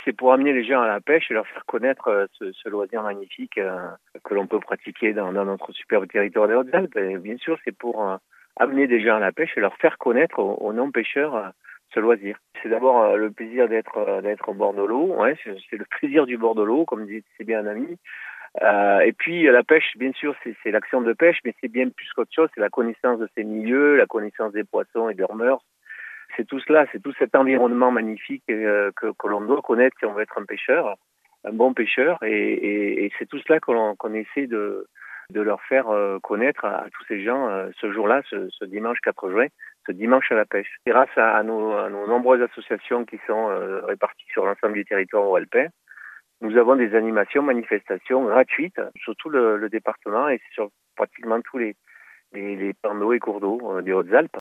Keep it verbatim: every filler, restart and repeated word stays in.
c'est pour amener les gens à la pêche et leur faire connaître euh, ce, ce loisir magnifique euh, que l'on peut pratiquer dans, dans notre superbe territoire des Hautes-Alpes. Et bien sûr, c'est pour euh, amener des gens à la pêche et leur faire connaître aux, aux non-pêcheurs euh, ce loisir. C'est d'abord euh, le plaisir d'être euh, d'être au bord de l'eau. Ouais, c'est, c'est le plaisir du bord de l'eau, comme dit c'est bien un ami. Euh, et puis la pêche, bien sûr, c'est, c'est l'action de pêche, mais c'est bien plus qu'autre chose. C'est la connaissance de ces milieux, la connaissance des poissons et de leurs mœurs. C'est tout cela, c'est tout cet environnement magnifique euh, que, que l'on doit connaître si on veut être un pêcheur, un bon pêcheur. Et, et, et c'est tout cela qu'on, qu'on essaie de, de leur faire euh, connaître à, à tous ces gens euh, ce jour-là, ce, ce dimanche quatre juin, ce dimanche à la pêche. Et grâce à, à, nos, à nos nombreuses associations qui sont euh, réparties sur l'ensemble du territoire alpin, nous avons des animations, manifestations gratuites sur tout le, le département et sur pratiquement tous les, les, les plans d'eau et cours d'eau euh, des Hautes-Alpes.